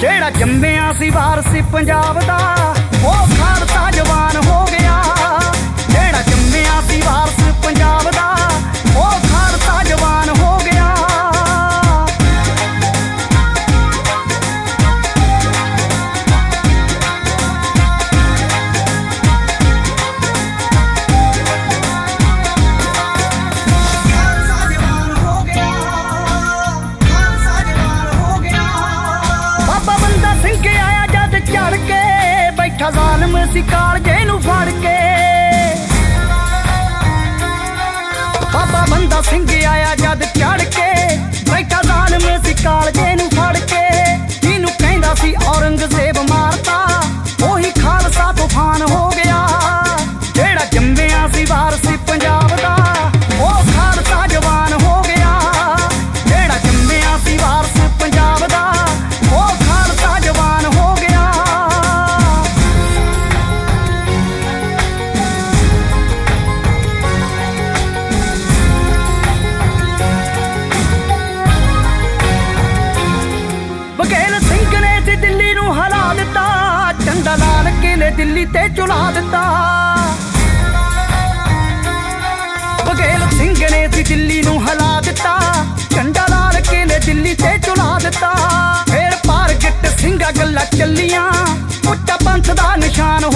ਜਿਹੜਾ ਜੰਮਿਆ ਸੀ ਵਾਰਸ ਪੰਜਾਬ ਦਾ ਉਹ ਖਾਲਸਾ ਜਵਾਨ ਹੋ ਗਿਆ। ਜਿਹੜਾ ਜੰਮਿਆ ਸੀ ਵਾਰਸ ਪੰਜਾਬ ਦਾ ਉਹ ਖਾਲਸਾ ਜਵਾਨ ਹੋ ਗਿਆ। ਬੈਠਾ ਜ਼ਾਲਮ ਸੀ ਕਾਲਜੇ ਨੂੰ ਫੜ ਕੇ। ਬਾਬਾ ਬੰਦਾ ਸਿੰਘ ਆਇਆ ਜਦ ਚੜ ਕੇ ਬੈਠਾ ਜ਼ਾਲਮ ਸੀ ਕਾਲਜੇ ਨੂੰ ਫੜ ਕੇ। ਜਿਹਨੂੰ ਕਹਿੰਦਾ ਸੀ ਔਰੰਗਜ਼ੇਬ ਮਾਰਤਾ ਉਹੀ ਖਾਲਸਾ ਤੂਫਾਨ ਹੋ ਗਿਆ। ਜਿਹੜਾ ਜੰਮਿਆ ਸੀ ਵਾਰਸ ਪੰਜਾਬ ਦਾ ਉਹ ਖਾਲਸਾ ਜਵਾਨ ਹੋ ਗਿਆ। ਜਿਹੜਾ ਜੰਮਿਆ ਸੀ ਵਾਰਸ ਪੰਜਾਬ ਦਾ ਉਹ ਖਾਲਸਾ ਜਵਾਨ ਹੋ ਗਿਆ। ਬਘੇਲ ਸਿੰਘ ਨੇ ਸੀ ਦਿੱਲੀ ਨੂੰ ਹਿਲਾ ਦਿੱਤਾ, ਝੰਡਾ ਲਾਲ ਕਿਲੇ ਦਿੱਲੀ ਤੇ ਚੁਲਾ ਦਿੱਤਾ। ਬਘੇਲ ਸਿੰਘ ਨੇ ਸੀ ਦਿੱਲੀ ਨੂੰ ਹਿਲਾ ਦਿੱਤਾ, ਝੰਡਾ ਲਾਲ ਕਿਲੇ ਦਿੱਲੀ ਤੇ ਚੁਲਾ ਦਿੱਤਾ। ਫੇਰ ਪਾਰਗਟ ਸਿੰਘਾਂ ਗੱਲਾਂ ਚੱਲੀਆਂ, ਉੱਚਾ ਪੰਥ ਦਾ ਨਿਸ਼ਾਨ